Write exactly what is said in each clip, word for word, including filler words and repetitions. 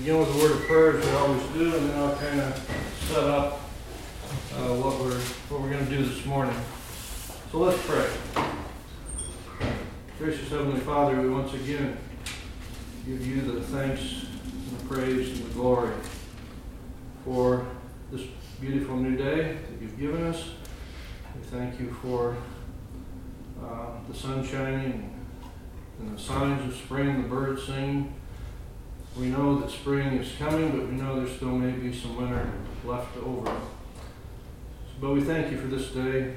begin with a word of prayer as we always do, and then I'll kind of set up uh, what we're what we're going to do this morning. So let's pray. Gracious Heavenly Father, we once again give you the thanks and the praise and the glory for this beautiful new day that you've given us. We thank you for uh, the sun shining and the signs of spring, the birds singing. We know that spring is coming, but we know there still may be some winter left over. But we thank you for this day.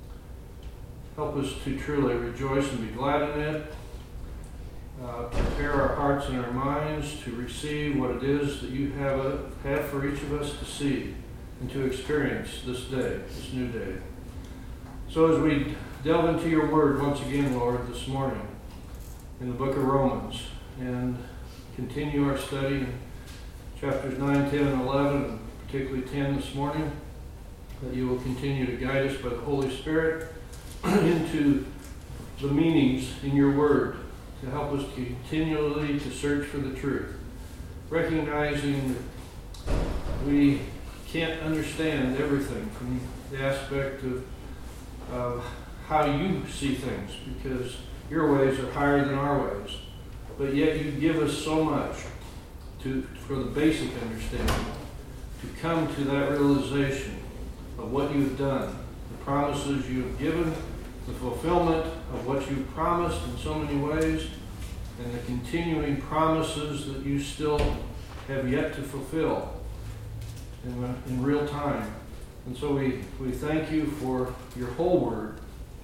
Help us to truly rejoice and be glad in it. Uh, prepare our hearts and our minds to receive what it is that you have, uh, have for each of us to see and to experience this day, this new day. So as we delve into your word once again, Lord, this morning in the book of Romans, and continue our study in chapters nine, ten, and eleven, and particularly ten this morning, that you will continue to guide us by the Holy Spirit into the meanings in your word, to help us continually to search for the truth, recognizing that we can't understand everything from the aspect of uh, how you see things, because your ways are higher than our ways. But yet you give us so much to for the basic understanding, to come to that realization of what you've done, the promises you have given, the fulfillment of what you've promised in so many ways, and the continuing promises that you still have yet to fulfill in, uh, in real time. And so we, we thank you for your whole word,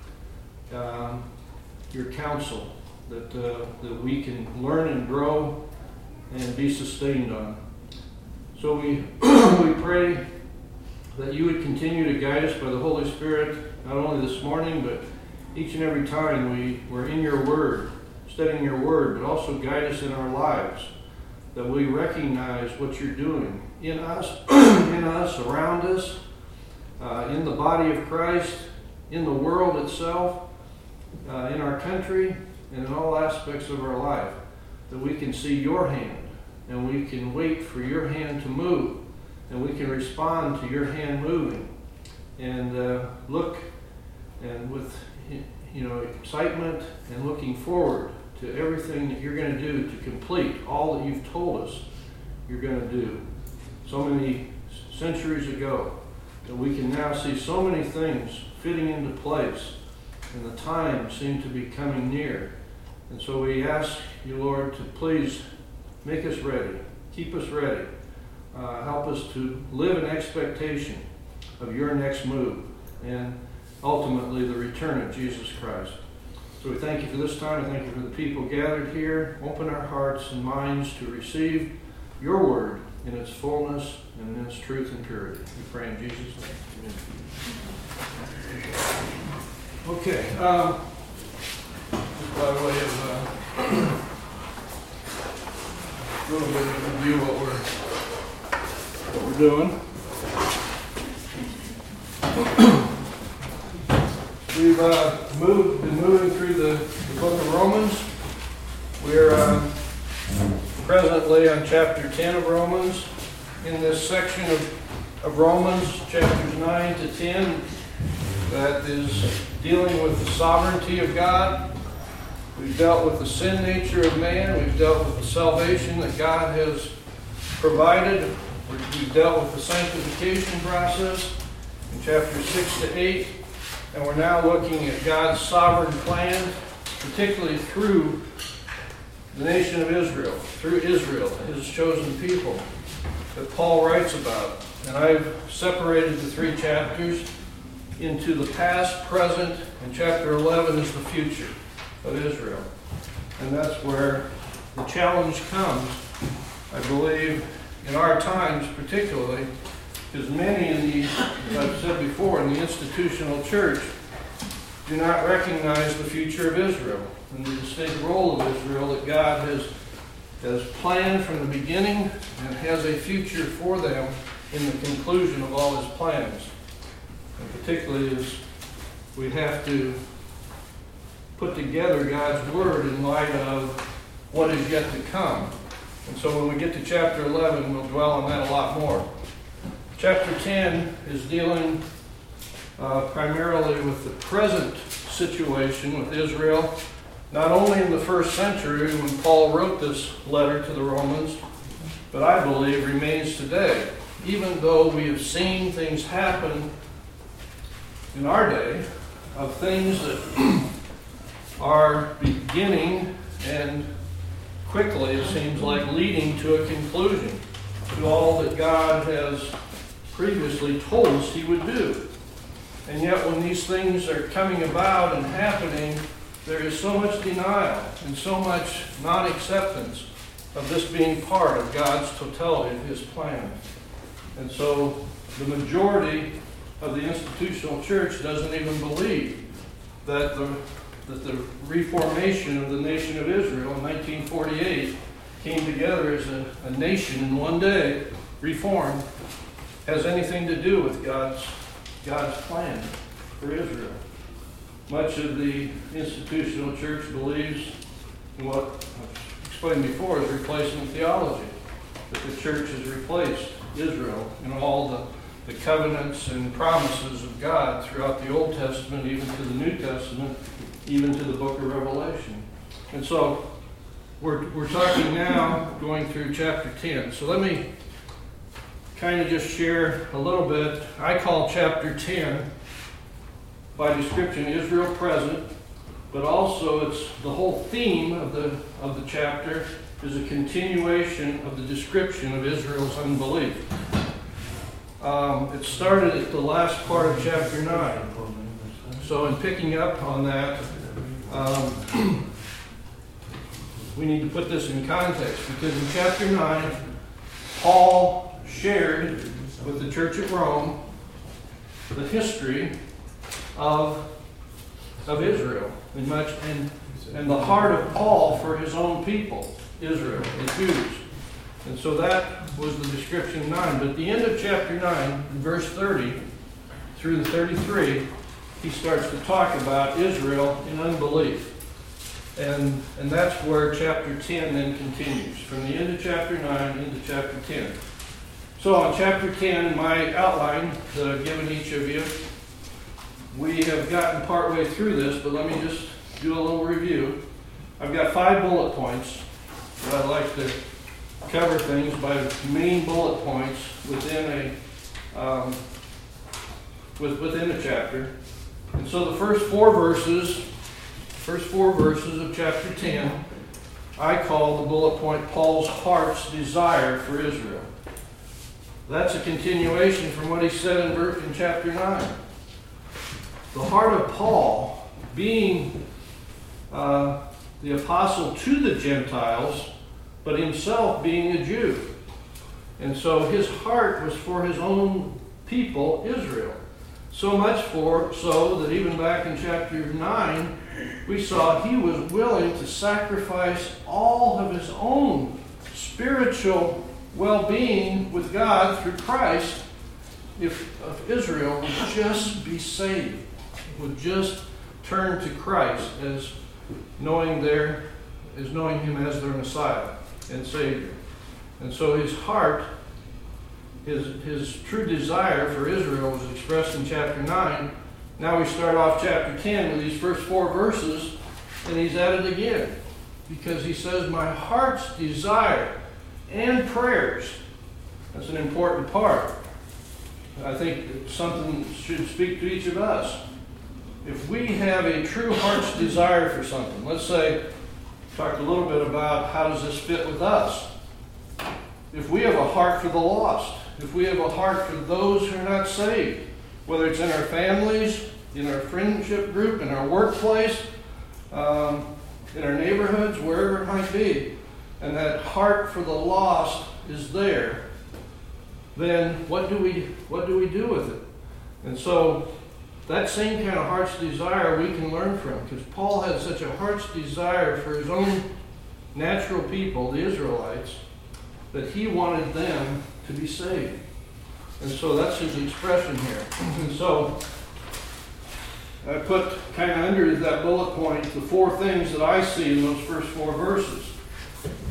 um, your counsel, that uh, that we can learn and grow and be sustained on. So we we pray that you would continue to guide us by the Holy Spirit, not only this morning, but each and every time we, we're in your word, studying your word, but also guide us in our lives, that we recognize what you're doing in us, in us, around us, uh, in the body of Christ, in the world itself, uh, in our country, and in all aspects of our life, that we can see your hand, and we can wait for your hand to move, and we can respond to your hand moving, and uh, look and with you know excitement and looking forward to everything that you're going to do to complete all that you've told us you're going to do so many centuries ago, that we can now see so many things fitting into place, and the time seems to be coming near. And so we ask you, Lord, to please make us ready, keep us ready, uh, help us to live in expectation of your next move, and ultimately the return of Jesus Christ. So we thank you for this time. I thank you for the people gathered here. Open our hearts and minds to receive your word in its fullness and in its truth and purity. We pray in Jesus' name. Amen. Okay. Um, By way of uh, a little bit of review what we're what we're doing. We've uh, moved been moving through the, the book of Romans. We're uh, presently on chapter ten of Romans. In this section of, of Romans, chapters nine to ten, that is dealing with the sovereignty of God. We've dealt with the sin nature of man. We've dealt with the salvation that God has provided. We've dealt with the sanctification process in chapters six to eight. And we're now looking at God's sovereign plan, particularly through the nation of Israel, through Israel, his chosen people, that Paul writes about. And I've separated the three chapters into the past, present, and chapter eleven is the future of Israel. And that's where the challenge comes, I believe, in our times particularly, because many in the, as I've said before, in the institutional church do not recognize the future of Israel and the distinct role of Israel that God has, has planned from the beginning and has a future for them in the conclusion of all his plans. And particularly as we have to put together God's Word in light of what is yet to come. And so when we get to chapter eleven, we'll dwell on that a lot more. Chapter ten is dealing uh, primarily with the present situation with Israel, not only in the first century when Paul wrote this letter to the Romans, but I believe remains today. Even though we have seen things happen in our day, of things that are beginning and quickly, it seems like, leading to a conclusion to all that God has previously told us he would do. And yet when these things are coming about and happening, there is so much denial and so much non-acceptance of this being part of God's totality of his plan. And so the majority of the institutional church doesn't even believe that the, that the reformation of the nation of Israel in nineteen forty-eight came together as a, a nation in one day, reformed, has anything to do with God's, God's plan for Israel. Much of the institutional church believes in what I've explained before is replacement theology, that the church has replaced Israel in all the, the covenants and promises of God throughout the Old Testament, even to the New Testament, even to the book of Revelation. And so we're, we're talking now going through chapter ten. So let me kind of just share a little bit. I call chapter ten by description Israel present, but also it's the whole theme of the of the chapter is a continuation of the description of Israel's unbelief. Um, it started at the last part of chapter nine. So in picking up on that, um, we need to put this in context, because in chapter nine, Paul shared with the church at Rome the history of, of Israel, and much and, and the heart of Paul for his own people, Israel, the Jews. And so that was the description of nine. But at the end of chapter nine, in verse thirty through the thirty-three, he starts to talk about Israel in unbelief. And, and that's where chapter ten then continues, from the end of chapter nine into chapter ten. So on chapter ten, in my outline that I've given each of you, we have gotten partway through this, but let me just do a little review. I've got five bullet points that I'd like to cover things by main bullet points within a um, with, within a chapter. And so the first four verses, first four verses of chapter ten, I call the bullet point Paul's heart's desire for Israel. That's a continuation from what he said in, verse, in chapter nine. The heart of Paul, being uh, the apostle to the Gentiles, but himself being a Jew. And so his heart was for his own people, Israel. So much for so that even back in chapter nine, we saw he was willing to sacrifice all of his own spiritual well-being with God through Christ if, if Israel would just be saved, would just turn to Christ as knowing their, as knowing him as their Messiah and Savior. And so his heart, his, his true desire for Israel was expressed in chapter nine. Now we start off chapter ten with these first four verses, and he's at it again. Because he says, my heart's desire and prayers. That's an important part. I think something should speak to each of us. If we have a true heart's desire for something, let's say, talked a little bit about how does this fit with us. If we have a heart for the lost, if we have a heart for those who are not saved, whether it's in our families, in our friendship group, in our workplace, um, in our neighborhoods, wherever it might be, and that heart for the lost is there, then what do we what do we do with it? And so that same kind of heart's desire we can learn from, because Paul had such a heart's desire for his own natural people, the Israelites, that he wanted them to be saved. And so that's his expression here. And so I put kind of under that bullet point the four things that I see in those first four verses.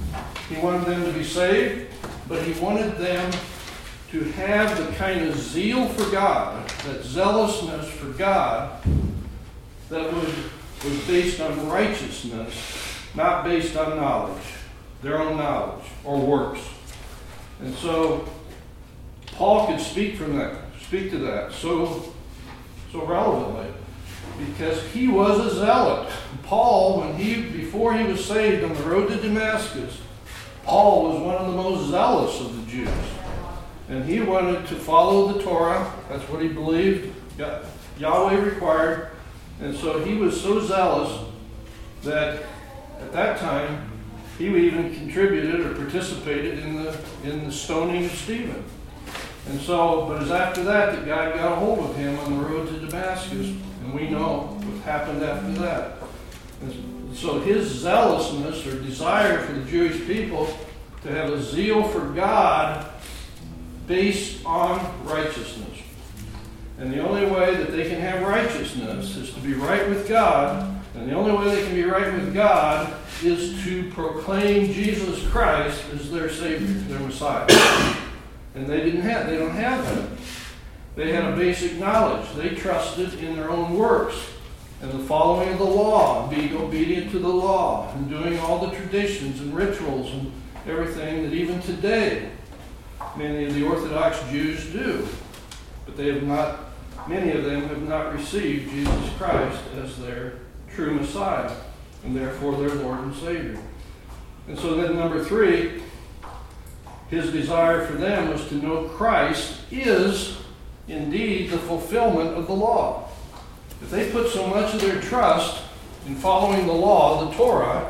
He wanted them to be saved, but he wanted them to have the kind of zeal for God, that zealousness for God, that would, was based on righteousness, not based on knowledge, their own knowledge or works. And so Paul could speak from that, speak to that so, so relevantly, because he was a zealot. Paul, when he before he was saved on the road to Damascus, Paul was one of the most zealous of the Jews. And he wanted to follow the Torah. That's what he believed Yahweh required. And so he was so zealous that at that time he even contributed or participated in the in the stoning of Stephen. And so, but it was after that that God got a hold of him on the road to Damascus. And we know what happened after that. And so his zealousness or desire for the Jewish people to have a zeal for God based on righteousness. And the only way that they can have righteousness is to be right with God. And the only way they can be right with God is to proclaim Jesus Christ as their Savior, their Messiah. And they didn't have, they don't have that. They had a basic knowledge. They trusted in their own works and the following of the law, being obedient to the law, and doing all the traditions and rituals and everything that even today many of the Orthodox Jews do. But they have not, many of them have not received Jesus Christ as their true Messiah, and therefore their Lord and Savior. And so then number three, his desire for them was to know Christ is indeed the fulfillment of the law. If they put so much of their trust in following the law, the Torah,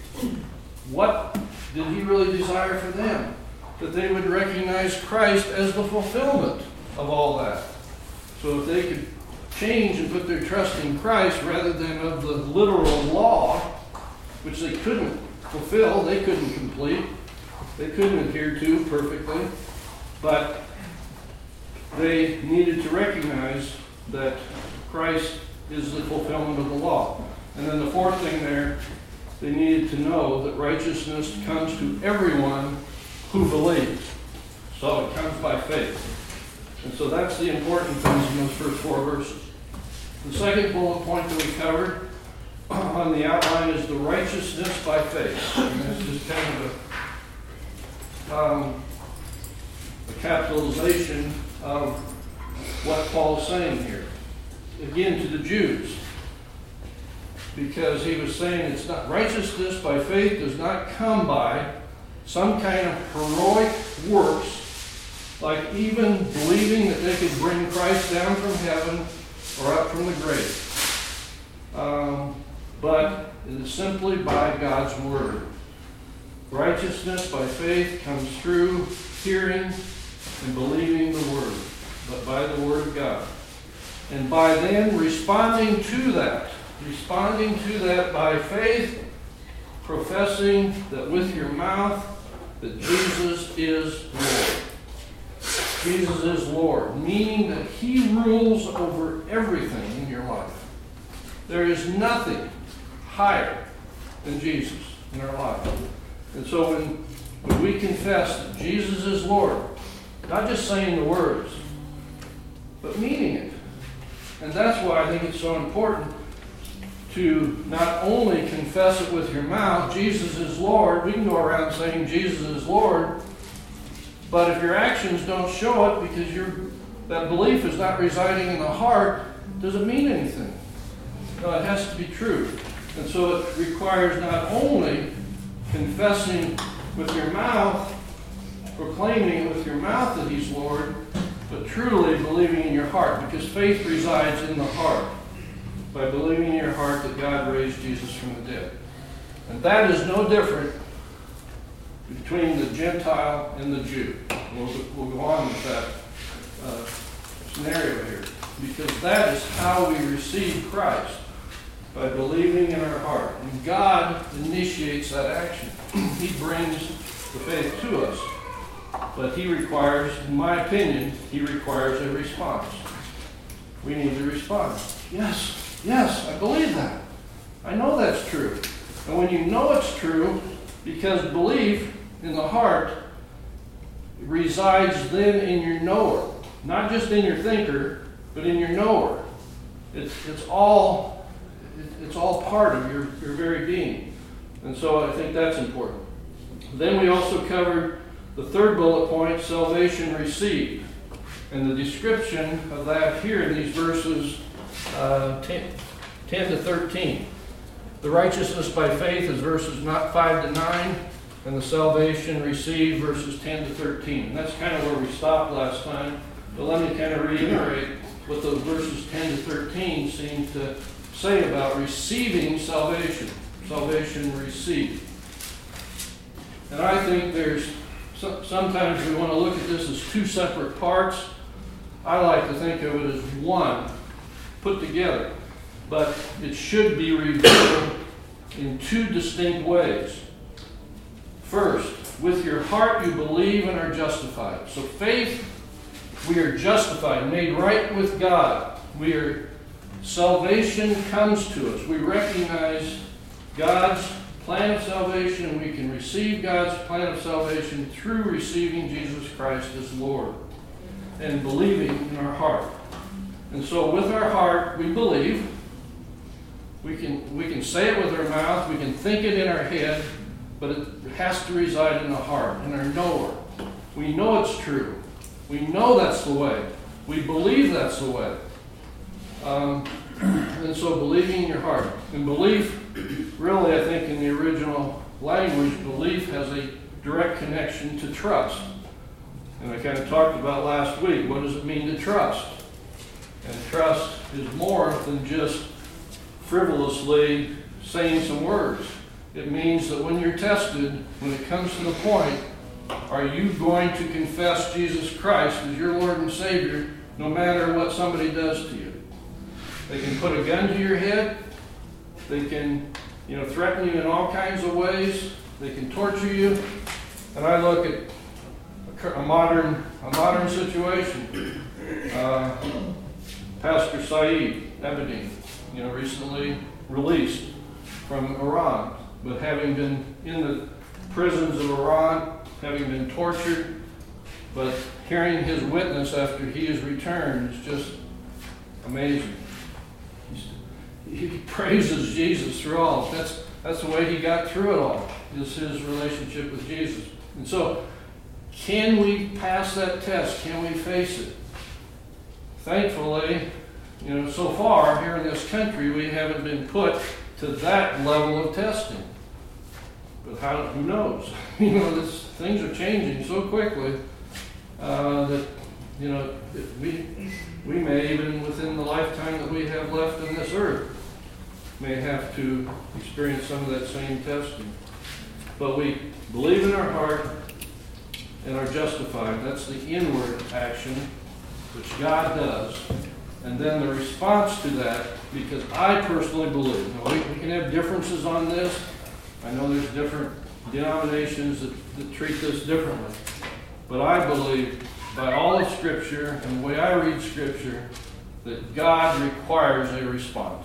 what did he really desire for them? That they would recognize Christ as the fulfillment of all that. So if they could change and put their trust in Christ rather than of the literal law, which they couldn't fulfill, they couldn't complete, they couldn't adhere to perfectly, but they needed to recognize that Christ is the fulfillment of the law. And then the fourth thing there, they needed to know that righteousness comes to everyone who believes. So it comes by faith. And so that's the important things in those first four verses. The second bullet point that we covered on the outline is the righteousness by faith. And that's just kind of a, um, a capitalization of what Paul's saying here. Again, to the Jews. Because he was saying it's not righteousness by faith does not come by some kind of heroic works, like even believing that they could bring Christ down from heaven or up from the grave. Um, but it is simply by God's word. Righteousness by faith comes through hearing and believing the word, but by the word of God. And by then responding to that, responding to that by faith, professing that with your mouth that Jesus is Lord. Jesus is Lord, meaning that he rules over everything in your life. There is nothing higher than Jesus in our life. And so when, when we confess that Jesus is Lord, not just saying the words, but meaning it. And that's why I think it's so important to not only confess it with your mouth, Jesus is Lord. We can go around saying Jesus is Lord, but if your actions don't show it because you're, that belief is not residing in the heart, does it mean anything? No, it has to be true. And so it requires not only confessing with your mouth, proclaiming with your mouth that he's Lord, but truly believing in your heart, because faith resides in the heart. By believing in your heart that God raised Jesus from the dead. And that is no different between the Gentile and the Jew. We'll, we'll go on with that uh, scenario here. Because that is how we receive Christ, by believing in our heart. And God initiates that action. He brings the faith to us. But he requires, in my opinion, he requires a response. We need to respond. Yes. Yes, I believe that. I know that's true. And when you know it's true, because belief in the heart resides then in your knower. Not just in your thinker, but in your knower. It's, it's all it's all part of your, your very being. And so I think that's important. Then we also covered the third bullet point, salvation received. And the description of that here in these verses uh, ten, ten to thirteen. The righteousness by faith is verses not five to nine, and the salvation received verses ten to thirteen. And that's kind of where we stopped last time. But let me kind of reiterate what those verses ten to thirteen seem to say about receiving salvation. Salvation received. And I think there's, sometimes we want to look at this as two separate parts. I like to think of it as one put together. But it should be revealed in two distinct ways. First, with your heart you believe and are justified. So faith, we are justified, made right with God. We are, salvation comes to us. We recognize God's plan of salvation, and we can receive God's plan of salvation through receiving Jesus Christ as Lord and believing in our heart. And so with our heart we believe. We can, we can say it with our mouth, we can think it in our head, but it has to reside in the heart, in our knower. We know it's true. We know that's the way. We believe that's the way. Um, and so believing in your heart. And belief, really, I think in the original language, belief has a direct connection to trust. And I kind of talked about last week, what does it mean to trust? And trust is more than just frivolously saying some words. It means that when you're tested, when it comes to the point, are you going to confess Jesus Christ as your Lord and Savior no matter what somebody does to you? They can put a gun to your head. They can, you know, threaten you in all kinds of ways. They can torture you. And I look at a modern, a modern situation. Uh, Pastor Saeed Abedin, you know, recently released from Iran, but having been in the prisons of Iran, having been tortured, but hearing his witness after he is returned is just amazing. He's, he praises Jesus through all. That's that's the way he got through it all, is his relationship with Jesus. And so, can we pass that test? Can we face it? Thankfully, you know, so far here in this country, we haven't been put to that level of testing. But how? Who knows? You know, this, things are changing so quickly uh, that, you know, we we may, even within the lifetime that we have left on this earth, may have to experience some of that same testing. But we believe in our heart and are justified. That's the inward action which God does. And then the response to that, because I personally believe, now we, we can have differences on this. I know there's different denominations that, that treat this differently. But I believe, by all of Scripture and the way I read Scripture, that God requires a response.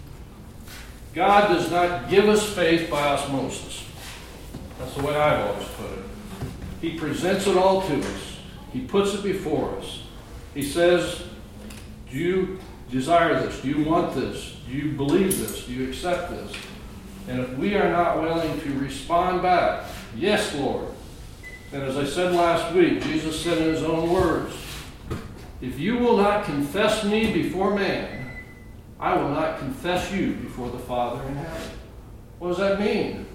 God does not give us faith by osmosis. That's the way I've always put it. He presents it all to us. He puts it before us. He says, do you desire this? Do you want this? Do you believe this? Do you accept this? And if we are not willing to respond back, yes, Lord. And as I said last week, Jesus said in his own words, if you will not confess me before man, I will not confess you before the Father in heaven. What does that mean?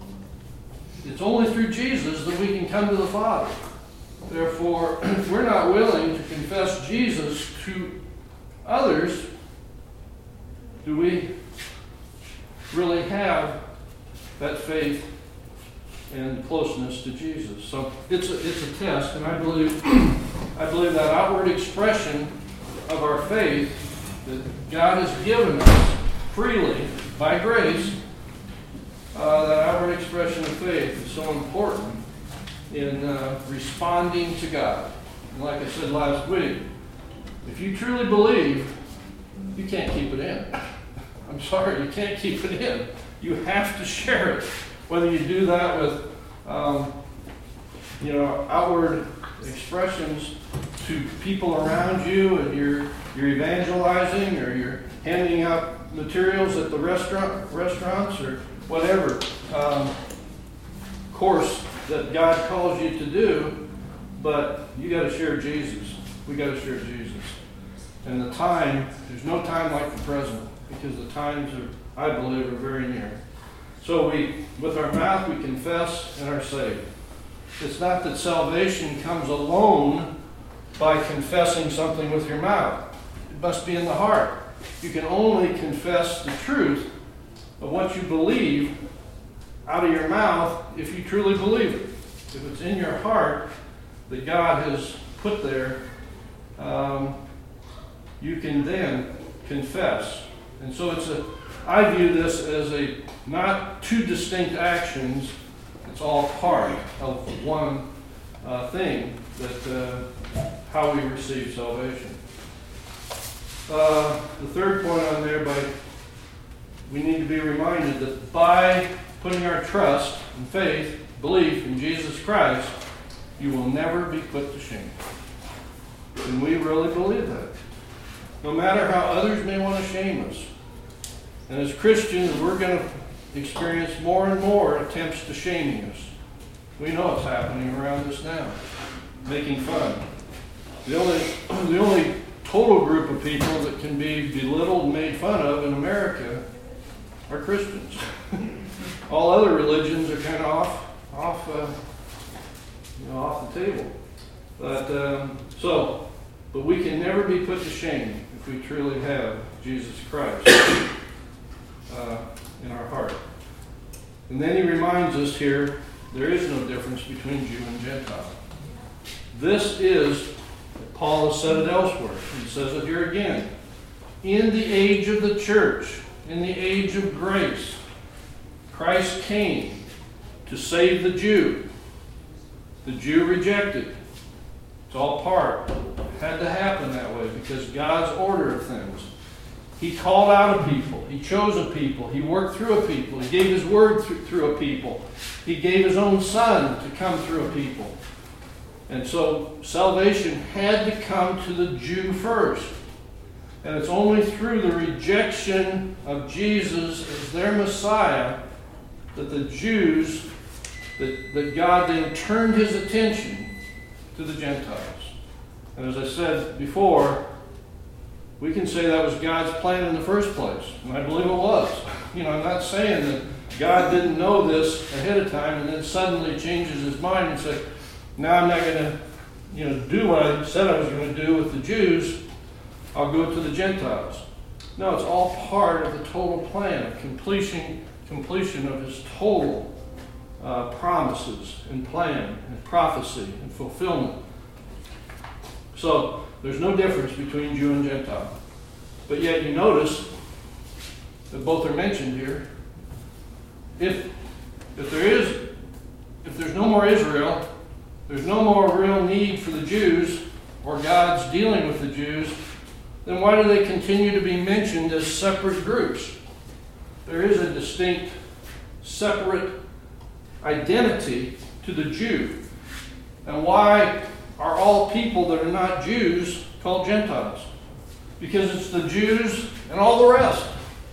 It's only through Jesus that we can come to the Father. Therefore, if we're not willing to confess Jesus to others, do we really have that faith and closeness to Jesus? So it's a, it's a test, and I believe I believe that outward expression of our faith that God has given us freely by grace, uh, that outward expression of faith is so important in uh, responding to God. And like I said last week, if you truly believe, you can't keep it in. I'm sorry, you can't keep it in. You have to share it. Whether you do that with um, you know, outward expressions to people around you, and you're you're evangelizing, or you're handing out materials at the restaurant restaurants or whatever um, course that God calls you to do, but you got to share Jesus. We got to share Jesus. And the time, there's no time like the present, because the times are, I believe, are very near. So we, with our mouth, we confess and are saved. It's not that salvation comes alone by confessing something with your mouth. It must be in the heart. You can only confess the truth of what you believe out of your mouth if you truly believe it. If it's in your heart that God has put there, um, you can then confess. And so it's a, I view this as a not two distinct actions. It's all part of one uh, thing, that uh, how we receive salvation. Uh, the third point on there, by we need to be reminded that by putting our trust and faith, belief in Jesus Christ, you will never be put to shame. And we really believe that. No matter how others may want to shame us. And as Christians, we're going to experience more and more attempts to shaming us. We know it's happening around us now. Making fun. The only, the only total group of people that can be belittled and made fun of in America are Christians. All other religions are kind of off, off, uh, you know, off the table. But um, so, but we can never be put to shame if we truly have Jesus Christ uh, in our heart. And then he reminds us here, there is no difference between Jew and Gentile. This is, Paul has said it elsewhere. He says it here again. In the age of the church, in the age of grace, Christ came to save the Jew. The Jew rejected. It's all part. It had to happen that way because God's order of things. He called out a people. He chose a people. He worked through a people. He gave his word th- through a people. He gave his own son to come through a people. And so salvation had to come to the Jew first. And it's only through the rejection of Jesus as their Messiah that the Jews, that, that God then turned his attention to the Gentiles. And as I said before, we can say that was God's plan in the first place. And I believe it was. You know, I'm not saying that God didn't know this ahead of time and then suddenly changes his mind and says, now I'm not going to, you know, do what I said I was going to do with the Jews. I'll go to the Gentiles. No, it's all part of the total plan of completion, completion of his total uh, promises and plan and prophecy and fulfillment. So there's no difference between Jew and Gentile. But yet you notice that both are mentioned here. If if there is, if there's no more Israel, there's no more real need for the Jews or God's dealing with the Jews, then why do they continue to be mentioned as separate groups? There is a distinct, separate identity to the Jew. And why are all people that are not Jews called Gentiles? Because it's the Jews and all the rest.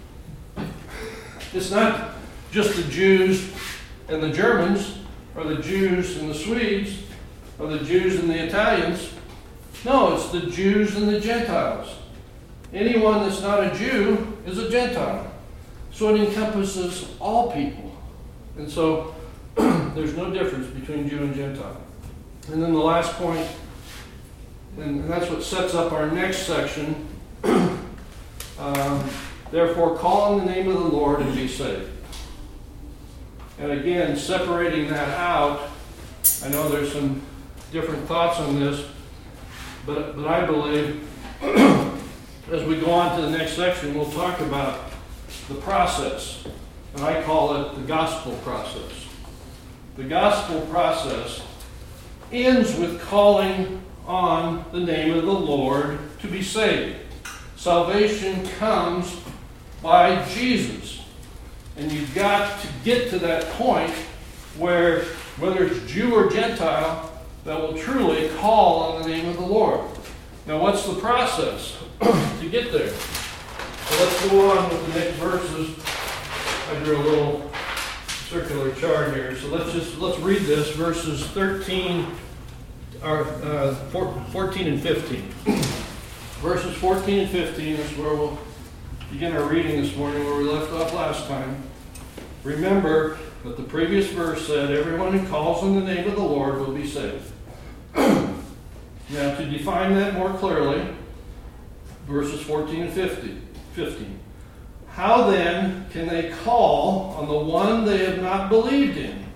It's not just the Jews and the Germans, or the Jews and the Swedes, or the Jews and the Italians. No, it's the Jews and the Gentiles. Anyone that's not a Jew is a Gentile. So it encompasses all people. And so there's no difference between Jew and Gentile. And then the last point, and that's what sets up our next section, um, therefore call on the name of the Lord and be saved. And again, separating that out, I know there's some different thoughts on this, but, but I believe as we go on to the next section, we'll talk about the process. And I call it the gospel process. The gospel process ends with calling on the name of the Lord to be saved. Salvation comes by Jesus. And you've got to get to that point where whether it's Jew or Gentile, that will truly call on the name of the Lord. Now, what's the process to get there? So let's go on with the next verses. I drew a little circular chart here. So let's just let's read this, verses thirteen, or uh, fourteen and fifteen. Verses fourteen and fifteen is where we'll begin our reading this morning, where we left off last time. Remember that the previous verse said, "Everyone who calls on the name of the Lord will be saved." Now, to define that more clearly, verses fourteen and fifteen. How then can they call on the one they have not believed in?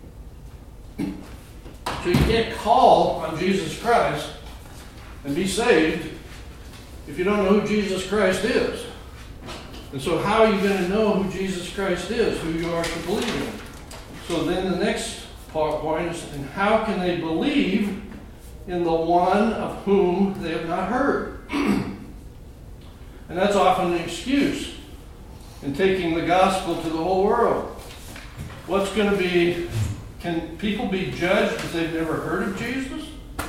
So you can't call on Jesus Christ and be saved if you don't know who Jesus Christ is. And so how are you going to know who Jesus Christ is, who you are to believe in? So then the next point is, and how can they believe in the one of whom they have not heard? And that's often an excuse in taking the gospel to the whole world. What's going to be, can people be judged if they've never heard of Jesus?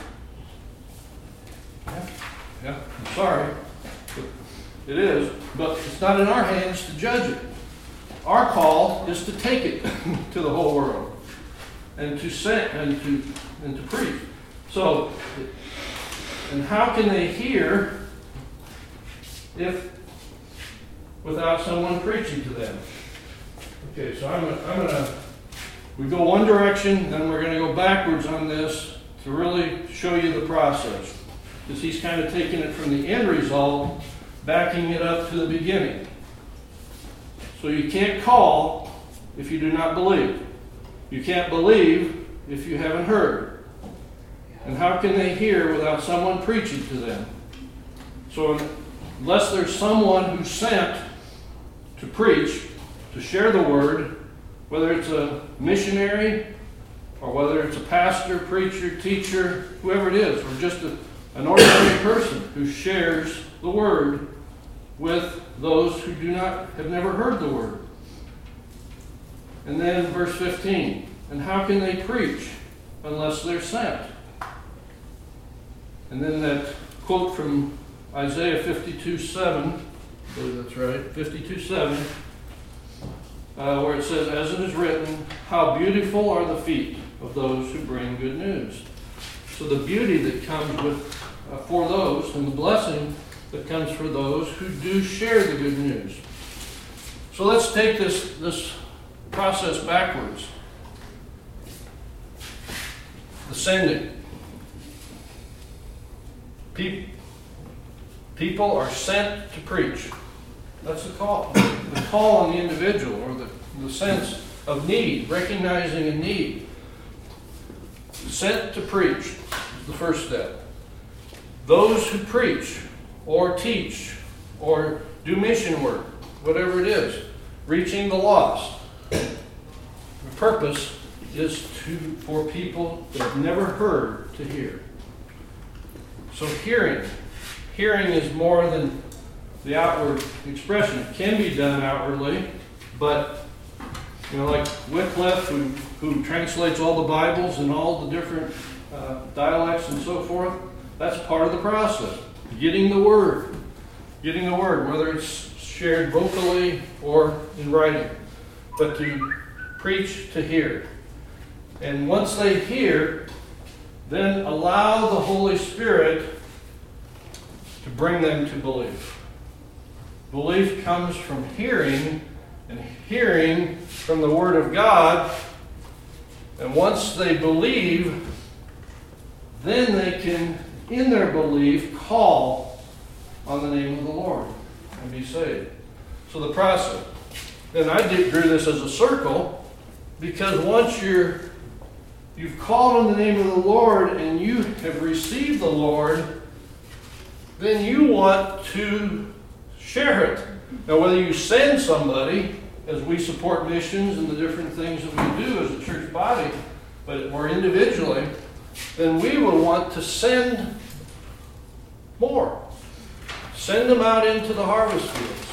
Yeah, yeah, I'm sorry. It is, but it's not in our hands to judge it. Our call is to take it to the whole world and to send and to and to preach. So, and how can they hear if without someone preaching to them? Okay, so I'm I'm gonna we go one direction, then we're going to go backwards on this to really show you the process, because he's kind of taking it from the end result, backing it up to the beginning. So you can't call if you do not believe. You can't believe if you haven't heard. And how can they hear without someone preaching to them? So unless there's someone who's sent to preach, to share the word, whether it's a missionary or whether it's a pastor, preacher, teacher, whoever it is, or just a, an ordinary person who shares the word with those who do not have never heard the word. And then verse fifteen, and how can they preach unless they're sent? And then that quote from Isaiah fifty-two seven, I believe that's right, fifty-two seven, uh, where it says, "As it is written, how beautiful are the feet of those who bring good news." So the beauty that comes with uh, for those, and the blessing that comes for those who do share the good news. So let's take this, this process backwards. The sending. Pe- people are sent to preach. That's the call. The call on the individual, or the, the sense of need, recognizing a need. Sent to preach is the first step. Those who preach or teach or do mission work, whatever it is, reaching the lost. The purpose is to for people that have never heard to hear. So hearing. Hearing is more than the outward expression. It can be done outwardly, but you know, like Wycliffe, who, who translates all the Bibles and all the different uh, dialects and so forth, that's part of the process. Getting the word. Getting the word, whether it's shared vocally or in writing. But to preach, to hear. And once they hear, then allow the Holy Spirit to bring them to belief. Belief comes from hearing, and hearing from the Word of God. And once they believe, then they can, in their belief, call on the name of the Lord and be saved. So the process. Then I did, drew this as a circle, because once you're you've called on the name of the Lord and you have received the Lord, then you want to share it. Now, whether you send somebody, as we support missions and the different things that we do as a church body, but more individually, then we will want to send more. Send them out into the harvest fields.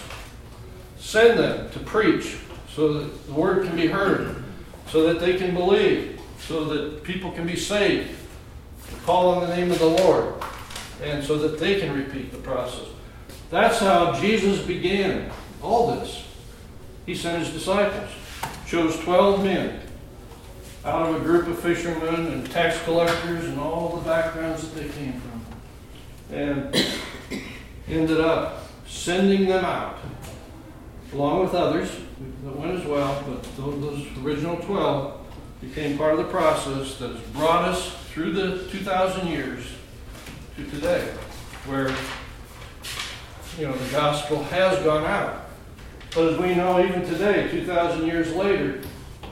Send them to preach so that the word can be heard, so that they can believe. so that people can be saved, call on the name of the Lord, and so that they can repeat the process. That's how Jesus began all this. He sent his disciples, chose twelve men out of a group of fishermen and tax collectors and all the backgrounds that they came from, and ended up sending them out, along with others that went as well, but those original twelve became part of the process that has brought us through the two thousand years to today, where, you know, the gospel has gone out. But as we know, even today, two thousand years later,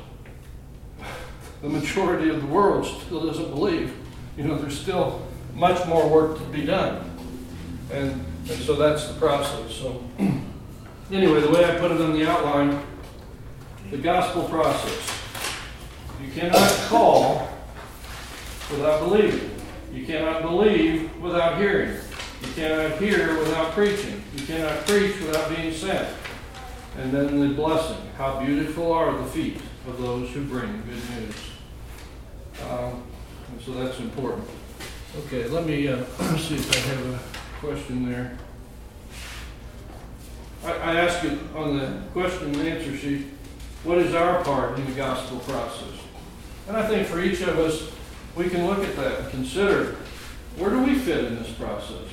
the majority of the world still doesn't believe. You know, there's still much more work to be done. And, and so that's the process. So anyway, the way I put it on the outline, the gospel process. You cannot call without believing. You cannot believe without hearing. You cannot hear without preaching. You cannot preach without being sent. And then the blessing. How beautiful are the feet of those who bring good news. Um, and so that's important. Okay, let me uh, see if I have a question there. I, I asked you on the question and answer sheet, what is our part in the gospel process? And I think for each of us, we can look at that and consider, where do we fit in this process?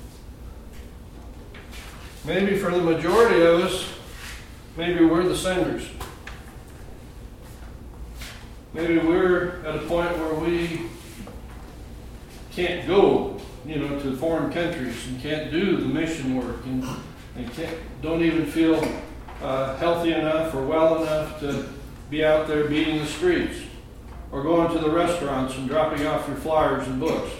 Maybe for the majority of us, maybe we're the senders. Maybe we're at a point where we can't go, you know, to foreign countries and can't do the mission work and, and can't, don't even feel uh, healthy enough or well enough to be out there beating the streets or going to the restaurants and dropping off your flyers and books.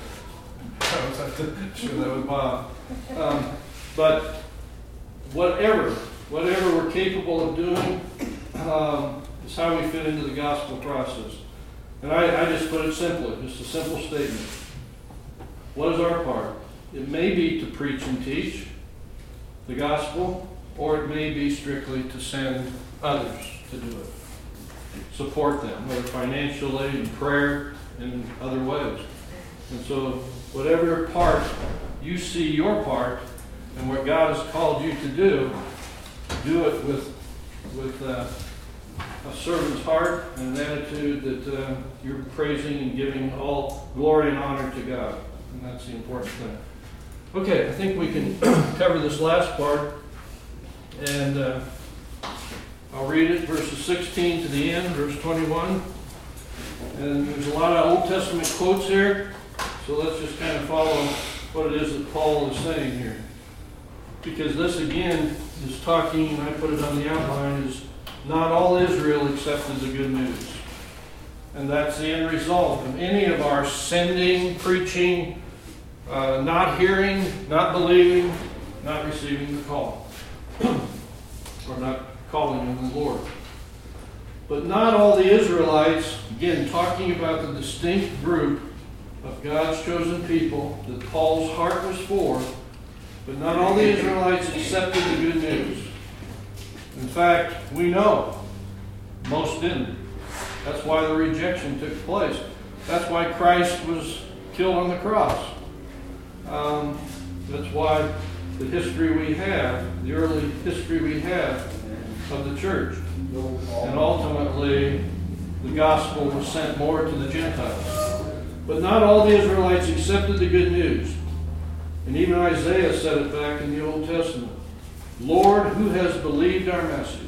I was have to share that with Bob. Um, but whatever, whatever we're capable of doing, um, is how we fit into the gospel process. And I, I just put it simply, just a simple statement. What is our part? It may be to preach and teach the gospel, or it may be strictly to send others to do it. Support them, whether financially, in prayer, and in other ways. And so, whatever part you see your part and what God has called you to do, do it with with uh, a servant's heart and an attitude that uh, you're praising and giving all glory and honor to God. And that's the important thing. Okay, I think we can cover this last part. And uh, I'll read it, verses sixteen to the end, verse twenty-one. And there's a lot of Old Testament quotes here. So let's just kind of follow what it is that Paul is saying here. Because this, again, is talking, and I put it on the outline, is not all Israel accepted the good news. And that's the end result of any of our sending, preaching, uh, not hearing, not believing, not receiving the call. Or not calling on the Lord. But not all the Israelites, again, talking about the distinct group of God's chosen people that Paul's heart was for, but not all the Israelites accepted the good news. In fact, we know most didn't. That's why the rejection took place. That's why Christ was killed on the cross. Um, that's why the history we have, the early history we have of the church. And ultimately, the gospel was sent more to the Gentiles. But not all the Israelites accepted the good news. And even Isaiah said it back in the Old Testament. Lord, who has believed our message?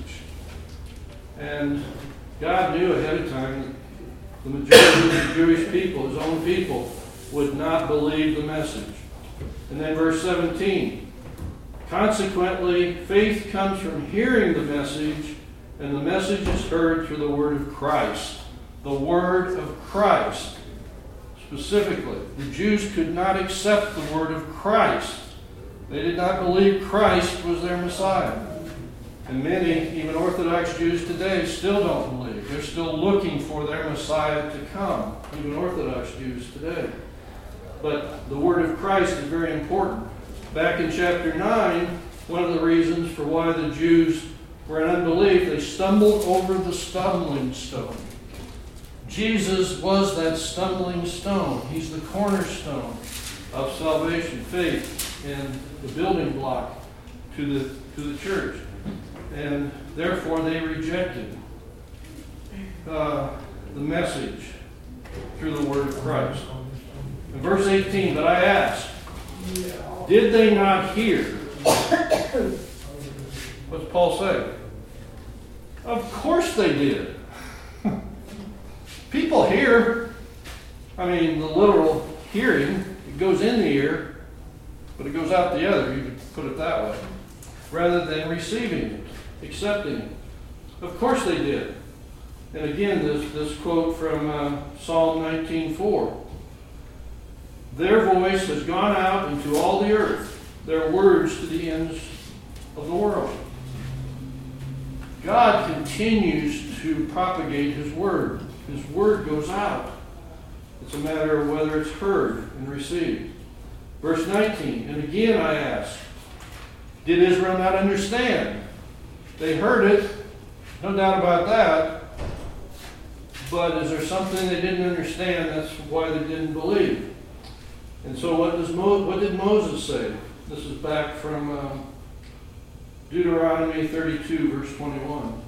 And God knew ahead of time that the majority of the Jewish people, his own people, would not believe the message. And then verse seventeen. Consequently, faith comes from hearing the message, and the message is heard through the word of Christ. The word of Christ. Specifically, the Jews could not accept the word of Christ. They did not believe Christ was their Messiah. And many, even Orthodox Jews today, still don't believe. They're still looking for their Messiah to come, even Orthodox Jews today. But the word of Christ is very important. Back in chapter nine, one of the reasons for why the Jews were in unbelief, they stumbled over the stumbling stone. Jesus was that stumbling stone. He's the cornerstone of salvation, faith, and the building block to the to the church. And therefore they rejected uh, the message through the word of Christ. In verse eighteen, but I ask, did they not hear? What's Paul say? Of course they did. People hear. I mean, the literal hearing, it goes in the ear, but it goes out the other, you could put it that way, rather than receiving it, accepting it. Of course they did. And again, this, this quote from uh, Psalm nineteen four. Their voice has gone out into all the earth, their words to the ends of the world. God continues to propagate His word. His word goes out. It's a matter of whether it's heard and received. Verse nineteen, and again I ask, did Israel not understand? They heard it, no doubt about that, but is there something they didn't understand? That's why they didn't believe. And so what does Mo- what did Moses say? This is back from um, Deuteronomy thirty-two, verse twenty-one.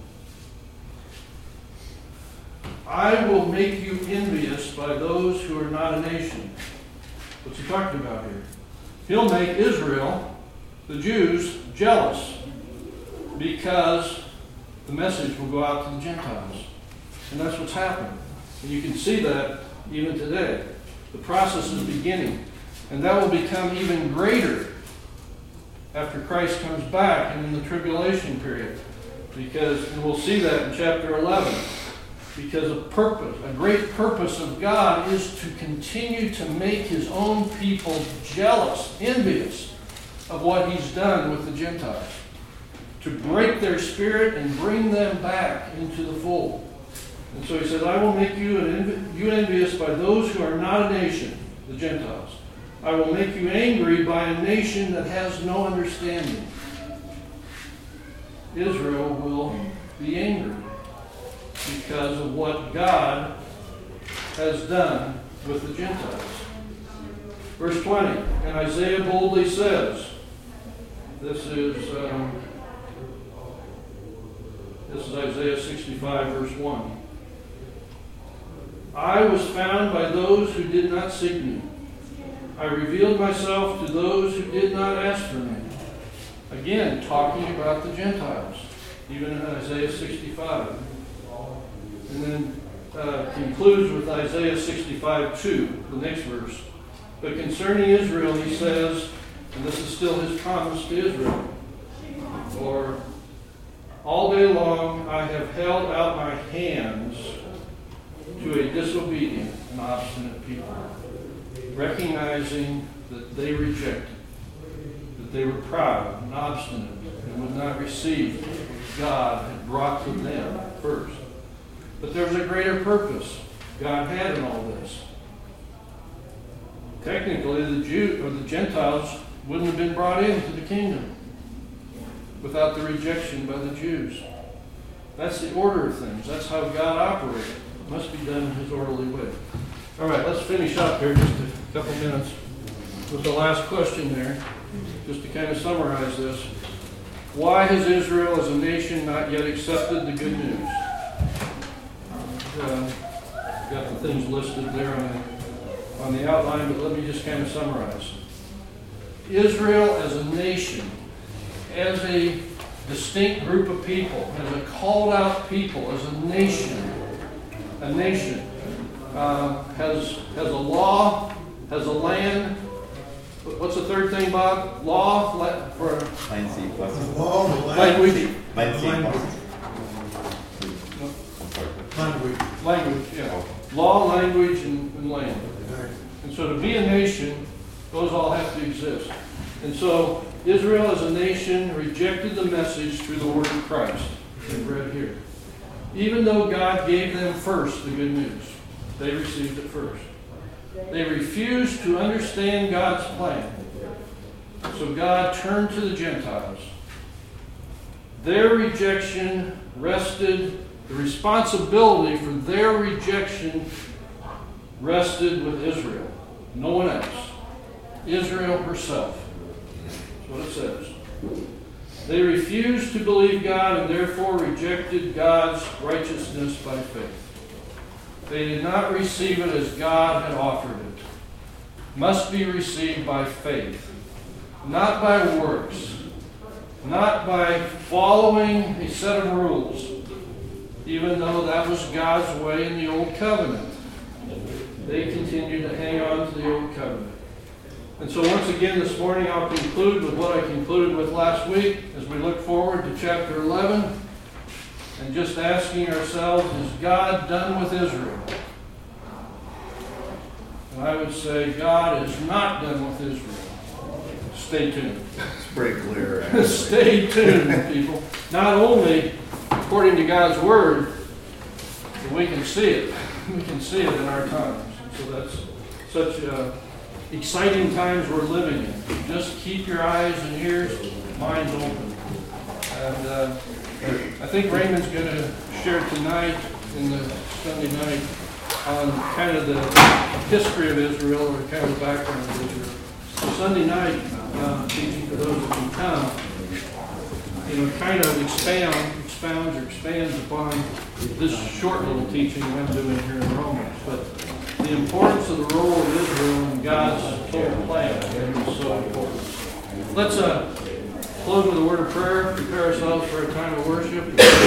I will make you envious by those who are not a nation. What's he talking about here? He'll make Israel, the Jews, jealous because the message will go out to the Gentiles. And that's what's happening. And you can see that even today. The process is beginning. And that will become even greater after Christ comes back and in the tribulation period. Because, and we'll see that in chapter eleven. Because a purpose, a great purpose of God is to continue to make His own people jealous, envious of what He's done with the Gentiles. To break their spirit and bring them back into the fold. And so He says, I will make you, an, you envious by those who are not a nation, the Gentiles. I will make you angry by a nation that has no understanding. Israel will be angry because of what God has done with the Gentiles. Verse twenty, and Isaiah boldly says, this is um, this is Isaiah sixty-five, verse one. I was found by those who did not seek me. I revealed myself to those who did not ask for me. Again, talking about the Gentiles, even in Isaiah sixty-five. And then uh, concludes with Isaiah sixty-five two, the next verse. But concerning Israel, he says, and this is still his promise to Israel, for all day long I have held out my hands to a disobedient and obstinate people, recognizing that they rejected, that they were proud and obstinate and would not receive what God had brought to them first. But there's a greater purpose God had in all this. Technically, the Jew or the Gentiles wouldn't have been brought into the kingdom without the rejection by the Jews. That's the order of things. That's how God operated. It must be done in His orderly way. All right, let's finish up here just a couple minutes with the last question there, just to kind of summarize this. Why has Israel as a nation not yet accepted the good news? Uh, got the things listed there on the, on the outline, but let me just kind of summarize. Israel as a nation, as a distinct group of people, as a called out people, as a nation, a nation, uh, has, has a law, has a land. What's the third thing, Bob? Law la- for Land, sea, plus. Law, language. Land, sea, plus. Language. Language, yeah. Law, language, and, and land. And so to be a nation, those all have to exist. And so Israel as a nation rejected the message through the word of Christ. We've read here. Even though God gave them first the good news, they received it first. They refused to understand God's plan. So God turned to the Gentiles. Their rejection rested The responsibility for their rejection rested with Israel, no one else. Israel herself. That's what it says. They refused to believe God and therefore rejected God's righteousness by faith. They did not receive it as God had offered it. Must be received by faith, not by works, not by following a set of rules, even though that was God's way in the Old Covenant. They continue to hang on to the Old Covenant. And so once again this morning I'll conclude with what I concluded with last week as we look forward to chapter eleven and just asking ourselves, is God done with Israel? And I would say God is not done with Israel. Stay tuned. It's pretty clear. Actually. Stay tuned, people. Not only according to God's Word, but we can see it. We can see it in our times. So that's such uh, exciting times we're living in. Just keep your eyes and ears, minds open. And uh, I think Raymond's going to share tonight in the Sunday night on kind of the history of Israel, or kind of the background of Israel. So Sunday night, uh, teaching for those that can come, you know, kind of expound, expounds or expands upon this short little teaching I'm doing here in Romans. But the importance of the role of Israel in God's total plan is so important. Let's uh, close with a word of prayer, prepare ourselves for a time of worship,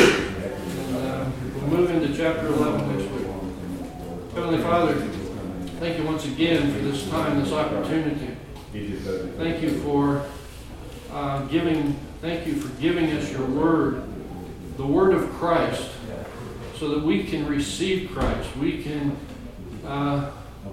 and uh, we'll move into chapter eleven next week. Heavenly Father, thank you once again for this time, this opportunity. Thank you for uh, giving. Thank you for giving us your word, the word of Christ, so that we can receive Christ. We can uh,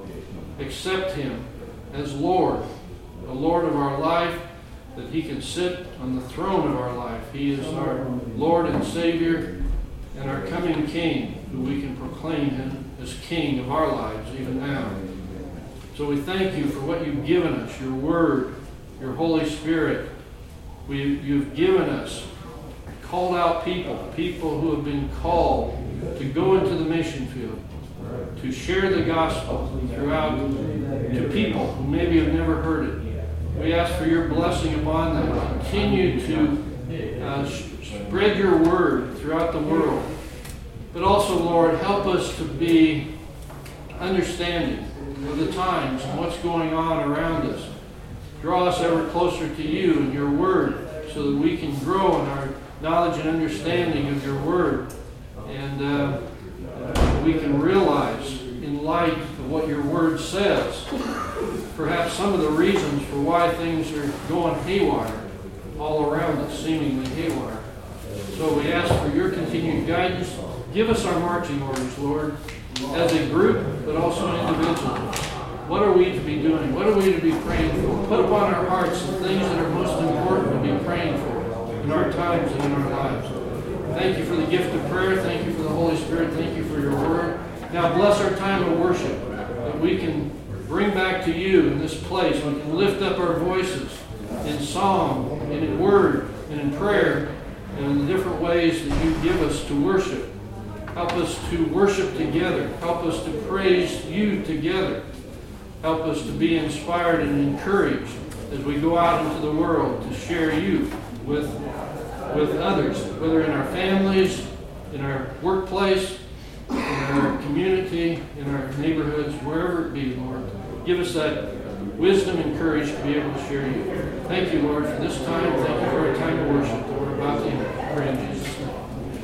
accept him as Lord, the Lord of our life, that he can sit on the throne of our life. He is our Lord and Savior and our coming King, who we can proclaim him as King of our lives even now. So we thank you for what you've given us, your word, your Holy Spirit. We, you've given us called out people, people who have been called to go into the mission field, to share the gospel throughout to people who maybe have never heard it. We ask for your blessing upon them. Continue to uh, spread your word throughout the world. But also, Lord, help us to be understanding of the times and what's going on around us. Draw us ever closer to you and your word so that we can grow in our knowledge and understanding of your word. And uh, uh, we can realize, in light of what your word says, perhaps some of the reasons for why things are going haywire all around us, seemingly haywire. So we ask for your continued guidance. Give us our marching orders, Lord, as a group, but also individually. What are we to be doing? What are we to be praying for? Put upon our hearts the things that are most important to be praying for in our times and in our lives. Thank you for the gift of prayer. Thank you for the Holy Spirit. Thank you for your word. Now bless our time of worship, that we can bring back to you in this place. We can lift up our voices in song, and in word, and in prayer, and in the different ways that you give us to worship. Help us to worship together. Help us to praise you together. Help us to be inspired and encouraged as we go out into the world to share you with, with others, whether in our families, in our workplace, in our community, in our neighborhoods, wherever it be, Lord. Give us that wisdom and courage to be able to share you. Thank you, Lord, for this time. Thank you for our time of worship.